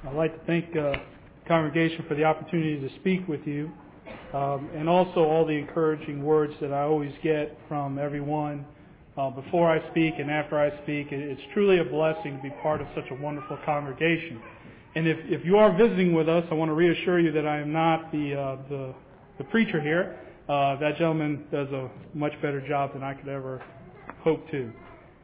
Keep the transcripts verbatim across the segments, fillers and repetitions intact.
I'd like to thank uh, the congregation for the opportunity to speak with you, um, and also all the encouraging words that I always get from everyone uh, before I speak and after I speak. It's truly a blessing to be part of such a wonderful congregation. And if, if you are visiting with us, I want to reassure you that I am not the uh, the, the preacher here. Uh, that gentleman does a much better job than I could ever hope to.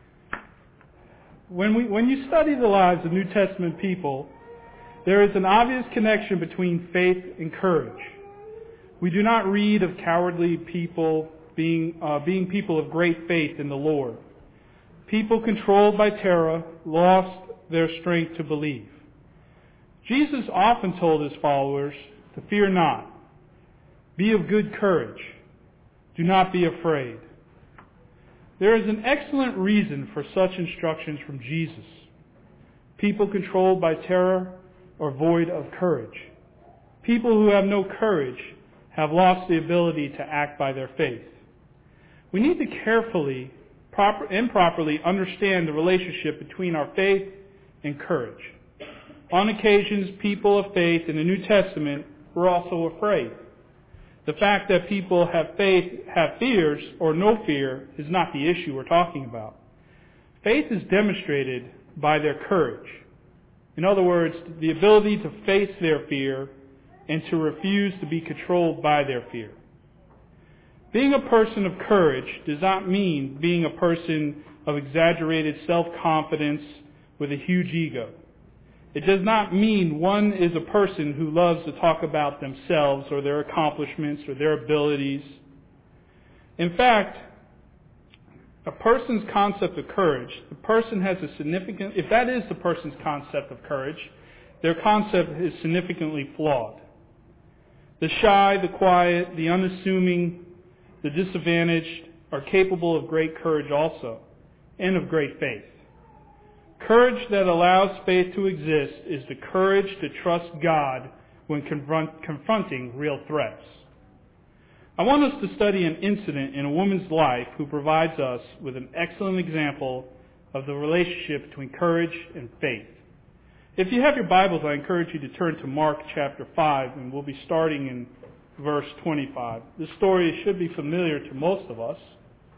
When we when you study the lives of New Testament people, there is an obvious connection between faith and courage. We do not read of cowardly people being uh, being people of great faith in the Lord. People controlled by terror lost their strength to believe. Jesus often told his followers to fear not. Be of good courage. Do not be afraid. There is an excellent reason for such instructions from Jesus. People controlled by terror are void of courage. People who have no courage have lost the ability to act by their faith. We need to carefully proper, and properly understand the relationship between our faith and courage. On occasions, people of faith in the New Testament were also afraid. The fact that people have faith, have fears, or no fear is not the issue we're talking about. Faith is demonstrated by their courage. In other words, the ability to face their fear and to refuse to be controlled by their fear. Being a person of courage does not mean being a person of exaggerated self-confidence with a huge ego. It does not mean one is a person who loves to talk about themselves or their accomplishments or their abilities. In fact, a person's concept of courage, the person has a significant, if that is the person's concept of courage, their concept is significantly flawed. The shy, the quiet, the unassuming, the disadvantaged are capable of great courage also, and of great faith. Courage that allows faith to exist is the courage to trust God when confront, confronting real threats. I want us to study an incident in a woman's life who provides us with an excellent example of the relationship between courage and faith. If you have your Bibles, I encourage you to turn to Mark chapter five, and we'll be starting in verse twenty-five. This story should be familiar to most of us.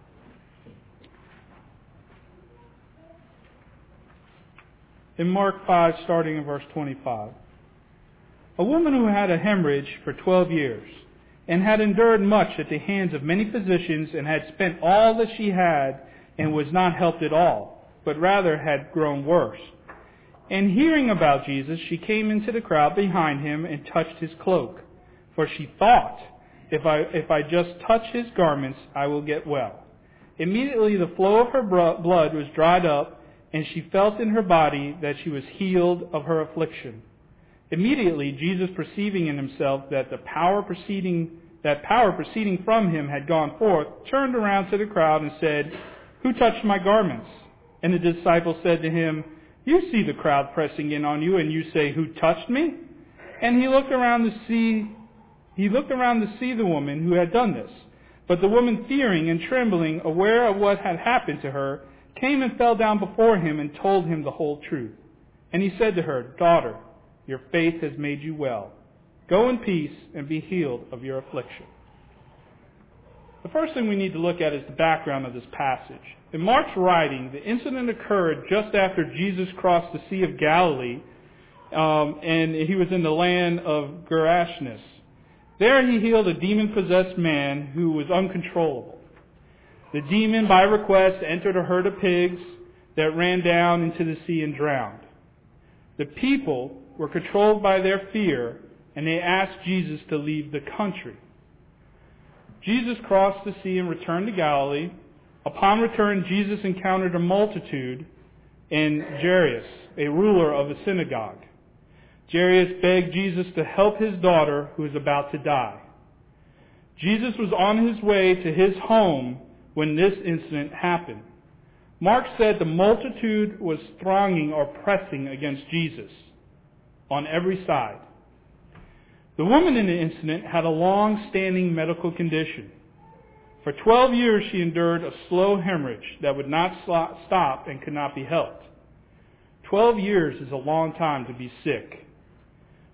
In Mark five, starting in verse twenty-five. A woman who had a hemorrhage for twelve years, and had endured much at the hands of many physicians, and had spent all that she had, and was not helped at all, but rather had grown worse. And hearing about Jesus, she came into the crowd behind him and touched his cloak. For she thought, if I, if I just touch his garments, I will get well. Immediately the flow of her blood was dried up, and she felt in her body that she was healed of her affliction. Immediately, Jesus, perceiving in himself that the power proceeding that power proceeding from him had gone forth, turned around to the crowd and said, "Who touched my garments?" And the disciples said to him, "You see the crowd pressing in on you, and you say, 'Who touched me?'" And he looked around to see he looked around to see the woman who had done this. But the woman, fearing and trembling, aware of what had happened to her, came and fell down before him and told him the whole truth. And he said to her, "Daughter, your faith has made you well. Go in peace and be healed of your affliction." The first thing we need to look at is the background of this passage. In Mark's writing, the incident occurred just after Jesus crossed the Sea of Galilee, um, and he was in the land of Gerashenes. There he healed a demon-possessed man who was uncontrollable. The demon, by request, entered a herd of pigs that ran down into the sea and drowned. The people were controlled by their fear, and they asked Jesus to leave the country. Jesus crossed the sea and returned to Galilee. Upon return, Jesus encountered a multitude in Jairus, a ruler of a synagogue. Jairus begged Jesus to help his daughter, who was about to die. Jesus was on his way to his home when this incident happened. Mark said the multitude was thronging or pressing against Jesus on every side. The woman in the incident had a long-standing medical condition. For twelve years she endured a slow hemorrhage that would not stop and could not be helped. Twelve years is a long time to be sick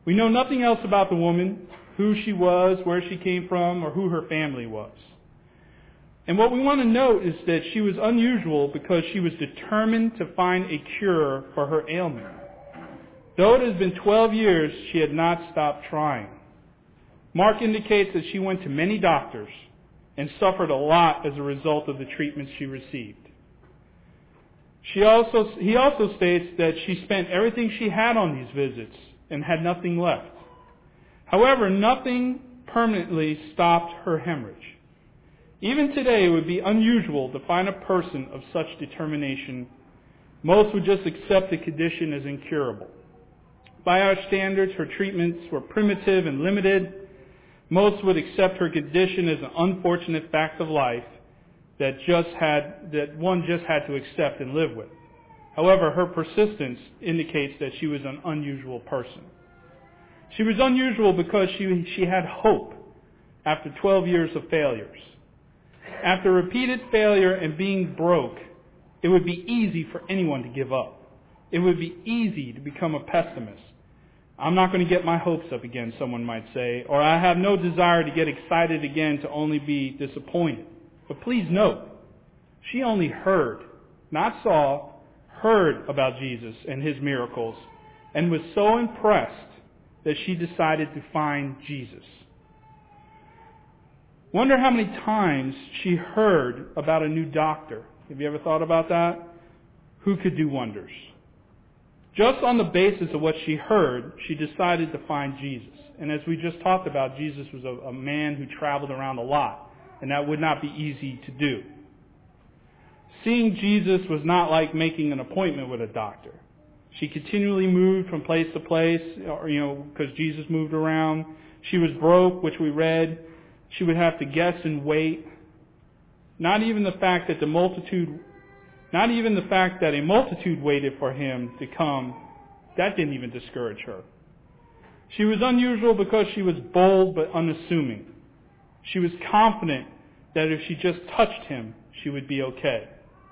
We know nothing else about the woman, who she was, where she came from, or who her family was. And what we want to note is that she was unusual because she was determined to find a cure for her ailment. Though it has been twelve years, she had not stopped trying. Mark indicates that she went to many doctors and suffered a lot as a result of the treatments she received. She also, he also states that she spent everything she had on these visits and had nothing left. However, nothing permanently stopped her hemorrhage. Even today, it would be unusual to find a person of such determination. Most would just accept the condition as incurable. By our standards, her treatments were primitive and limited. Most would accept her condition as an unfortunate fact of life that just had that one just had to accept and live with. However, her persistence indicates that she was an unusual person. She was unusual because she she had hope after twelve years of failures. After repeated failure and being broke, it would be easy for anyone to give up. It would be easy to become a pessimist. I'm not going to get my hopes up again, someone might say, or I have no desire to get excited again to only be disappointed. But please note, she only heard, not saw, heard about Jesus and His miracles, and was so impressed that she decided to find Jesus. Wonder how many times she heard about a new doctor. Have you ever thought about that? Who could do wonders? Just on the basis of what she heard, she decided to find Jesus. And as we just talked about, Jesus was a, a man who traveled around a lot, and that would not be easy to do. Seeing Jesus was not like making an appointment with a doctor. She continually moved from place to place, or, you know, because Jesus moved around. She was broke, which we read. She would have to guess and wait. Not even the fact that the multitude, not even the fact that a multitude waited for him to come, that didn't even discourage her. She was unusual because she was bold but unassuming. She was confident that if she just touched him, she would be okay.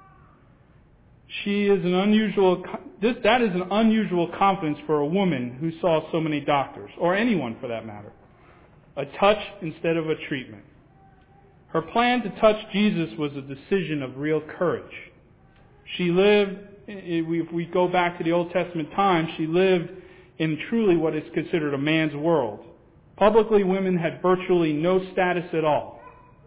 She is an unusual, this, that is an unusual confidence for a woman who saw so many doctors, or anyone for that matter. A touch instead of a treatment. Her plan to touch Jesus was a decision of real courage. She lived, if we go back to the Old Testament times, she lived in truly what is considered a man's world. Publicly, women had virtually no status at all.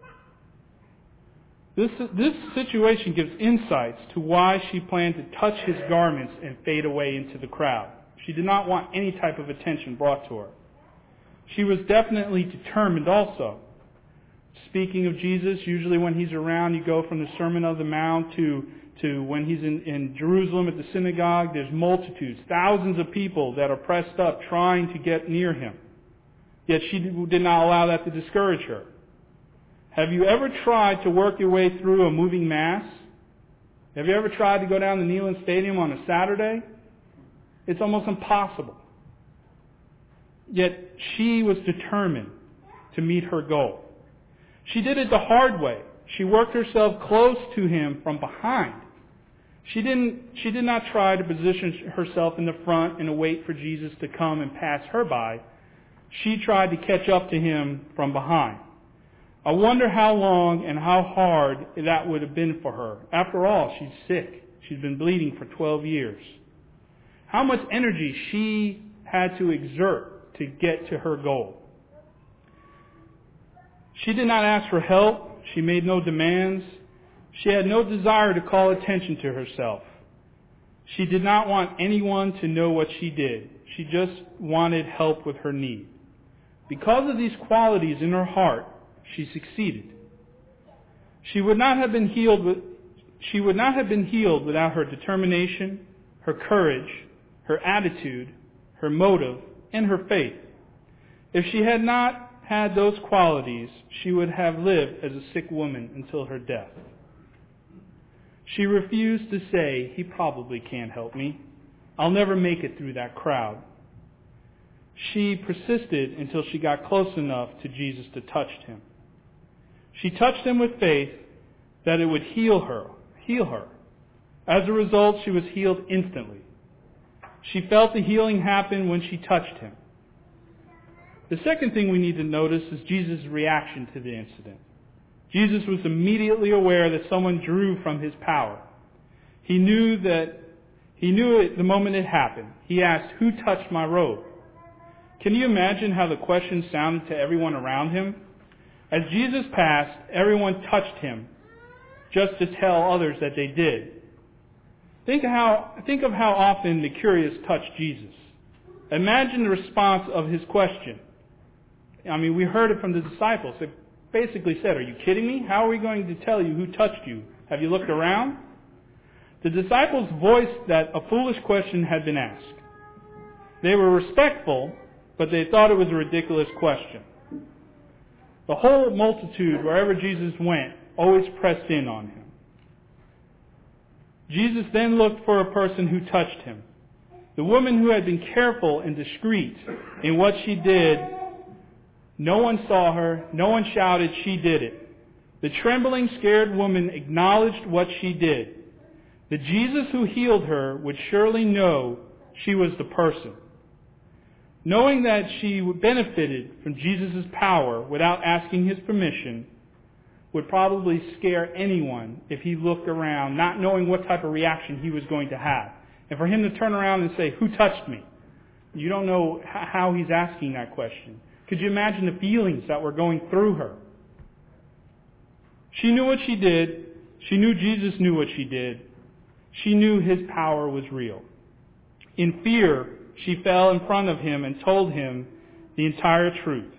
This, this situation gives insights to why she planned to touch his garments and fade away into the crowd. She did not want any type of attention brought to her. She was definitely determined also. Speaking of Jesus, usually when he's around, you go from the Sermon on the Mount to, to when he's in, in Jerusalem at the synagogue, there's multitudes, thousands of people that are pressed up trying to get near him. Yet she did not allow that to discourage her. Have you ever tried to work your way through a moving mass? Have you ever tried to go down to Neyland Stadium on a Saturday? It's almost impossible. Yet she was determined to meet her goal. She did it the hard way. She worked herself close to him from behind. She didn't, she did not try to position herself in the front and wait for Jesus to come and pass her by. She tried to catch up to him from behind. I wonder how long and how hard that would have been for her. After all, she's sick. She's been bleeding for twelve years. How much energy she had to exert to get to her goal. She did not ask for help. She made no demands. She had no desire to call attention to herself. She did not want anyone to know what she did. She just wanted help with her need. Because of these qualities in her heart, she succeeded. She would not have been healed with, she would not have been healed without her determination, her courage, her attitude, her motive, and her faith. If she had not had those qualities, she would have lived as a sick woman until her death. She refused to say, "He probably can't help me. I'll never make it through that crowd." She persisted until she got close enough to Jesus to touch him. She touched him with faith that it would heal her, heal her. As a result, she was healed instantly. She felt the healing happen when she touched him. The second thing we need to notice is Jesus' reaction to the incident. Jesus was immediately aware that someone drew from his power. He knew that he knew it the moment it happened. He asked, "Who touched my robe?" Can you imagine how the question sounded to everyone around him? As Jesus passed, everyone touched him, just to tell others that they did. Think how think of how often the curious touch Jesus. Imagine the response of his question. I mean, we heard it from the disciples. They basically said, "Are you kidding me? How are we going to tell you who touched you? Have you looked around?" The disciples voiced that a foolish question had been asked. They were respectful, but they thought it was a ridiculous question. The whole multitude, wherever Jesus went, always pressed in on him. Jesus then looked for a person who touched him. The woman who had been careful and discreet in what she did, no one saw her, no one shouted, she did it. The trembling, scared woman acknowledged what she did. The Jesus who healed her would surely know she was the person. Knowing that she benefited from Jesus' power without asking his permission would probably scare anyone if he looked around, not knowing what type of reaction he was going to have. And for him to turn around and say, "Who touched me?" You don't know how he's asking that question. Could you imagine the feelings that were going through her? She knew what she did. She knew Jesus knew what she did. She knew his power was real. In fear, she fell in front of him and told him the entire truth.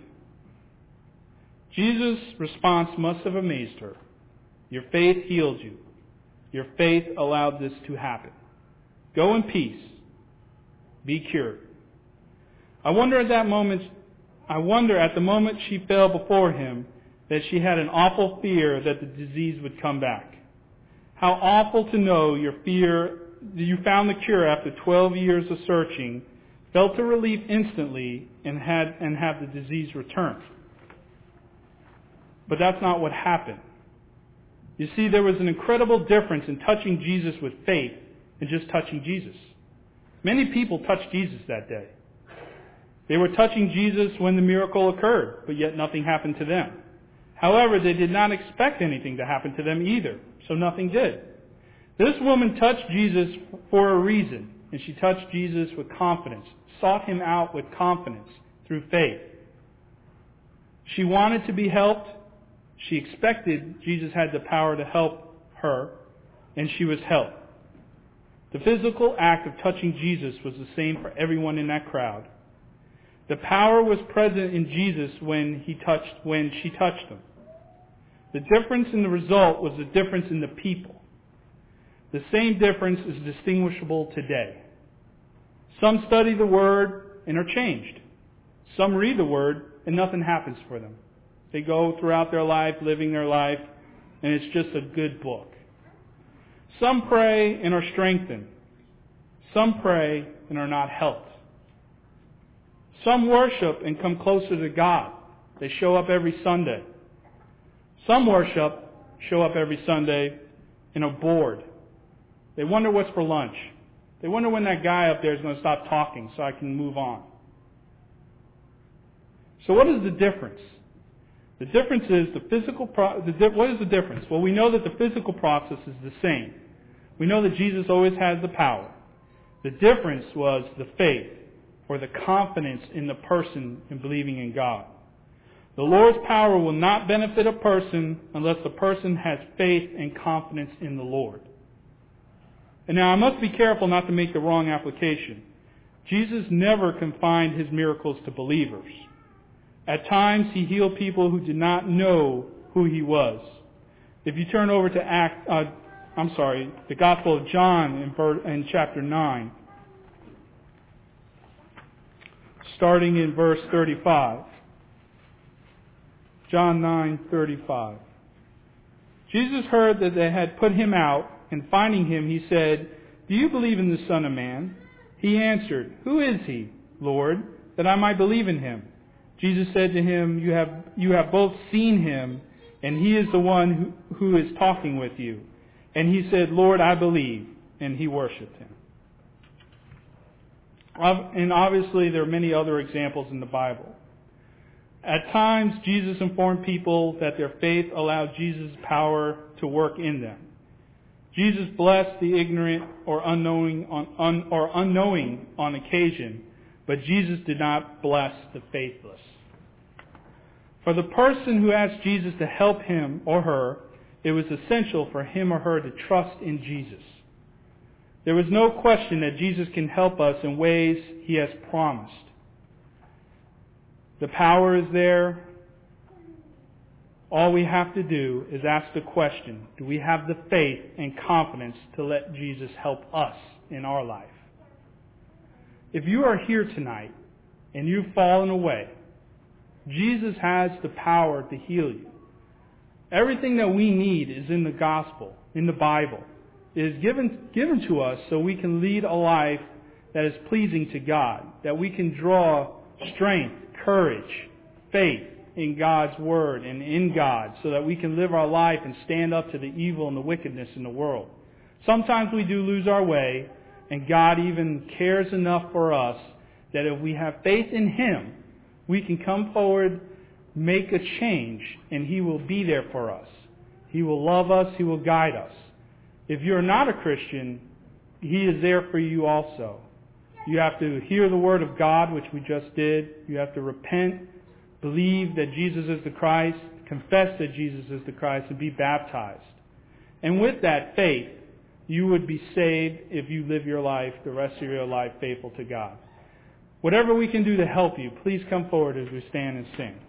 Jesus' response must have amazed her. Your faith healed you. Your faith allowed this to happen. Go in peace. Be cured. I wonder at that moment, I wonder at the moment she fell before him that she had an awful fear that the disease would come back. How awful to know your fear, you found the cure after twelve years of searching, felt the relief instantly, and had and have the disease return. But that's not what happened. You see, there was an incredible difference in touching Jesus with faith and just touching Jesus. Many people touched Jesus that day. They were touching Jesus when the miracle occurred, but yet nothing happened to them. However, they did not expect anything to happen to them either, so nothing did. This woman touched Jesus for a reason, and she touched Jesus with confidence, sought him out with confidence through faith. She wanted to be helped. She expected Jesus had the power to help her, and she was helped. The physical act of touching Jesus was the same for everyone in that crowd. The power was present in Jesus when he touched, when she touched him. The difference in the result was the difference in the people. The same difference is distinguishable today. Some study the Word and are changed. Some read the Word and nothing happens for them. They go throughout their life, living their life, and it's just a good book. Some pray and are strengthened. Some pray and are not helped. Some worship and come closer to God. They show up every Sunday. Some worship, show up every Sunday, and are bored. They wonder what's for lunch. They wonder when that guy up there is going to stop talking so I can move on. So what is the difference? The difference is the physical, pro- the di- what is the difference? Well, we know that the physical process is the same. We know that Jesus always has the power. The difference was the faith, or the confidence in the person in believing in God. The Lord's power will not benefit a person unless the person has faith and confidence in the Lord. And now I must be careful not to make the wrong application. Jesus never confined his miracles to believers. At times he healed people who did not know who he was. If you turn over to Act, uh, I'm sorry, the Gospel of John in, ver- in chapter nine, starting in verse thirty-five. John nine thirty-five. Jesus heard that they had put him out, and finding him, he said, "Do you believe in the Son of Man?" He answered, "Who is he, Lord, that I might believe in him?" Jesus said to him, You have you have both seen him, and he is the one who, who is talking with you. And he said, "Lord, I believe." And he worshipped him. And obviously there are many other examples in the Bible. At times, Jesus informed people that their faith allowed Jesus' power to work in them. Jesus blessed the ignorant or unknowing on, un, or unknowing on occasion, but Jesus did not bless the faithless. For the person who asked Jesus to help him or her, it was essential for him or her to trust in Jesus. There was no question that Jesus can help us in ways he has promised. The power is there. All we have to do is ask the question, do we have the faith and confidence to let Jesus help us in our life? If you are here tonight and you've fallen away, Jesus has the power to heal you. Everything that we need is in the gospel, in the Bible. It is given, given to us so we can lead a life that is pleasing to God, that we can draw strength, courage, faith in God's Word and in God so that we can live our life and stand up to the evil and the wickedness in the world. Sometimes we do lose our way, and God even cares enough for us that if we have faith in Him, we can come forward, make a change, and He will be there for us. He will love us. He will guide us. If you're not a Christian, He is there for you also. You have to hear the Word of God, which we just did. You have to repent, believe that Jesus is the Christ, confess that Jesus is the Christ, and be baptized. And with that faith, you would be saved if you live your life, the rest of your life, faithful to God. Whatever we can do to help you, please come forward as we stand and sing.